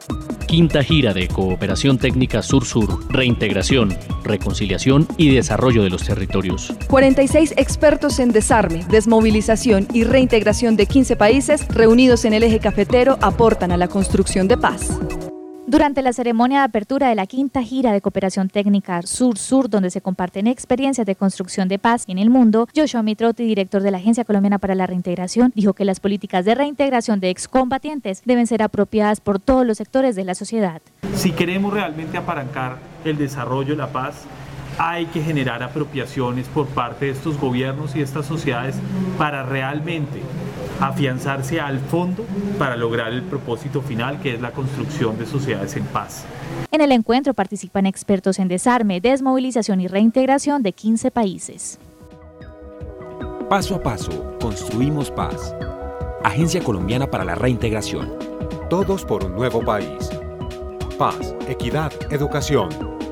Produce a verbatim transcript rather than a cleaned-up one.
Quinta gira de Cooperación Técnica Sur-Sur, Reintegración, Reconciliación y Desarrollo de los Territorios. cuarenta y seis expertos en desarme, desmovilización y reintegración de quince países reunidos en el eje cafetero aportan a la construcción de paz. Durante la ceremonia de apertura de la quinta gira de Cooperación Técnica Sur-Sur, donde se comparten experiencias de construcción de paz en el mundo, Joshua Mitrotti, director de la Agencia Colombiana para la Reintegración, dijo que las políticas de reintegración de excombatientes deben ser apropiadas por todos los sectores de la sociedad. Si queremos realmente apalancar el desarrollo y la paz, hay que generar apropiaciones por parte de estos gobiernos y estas sociedades para realmente afianzarse al fondo para lograr el propósito final, que es la construcción de sociedades en paz. En el encuentro participan expertos en desarme, desmovilización y reintegración de quince países. Paso a paso, construimos paz. Agencia Colombiana para la Reintegración. Todos por un nuevo país. Paz, equidad, educación.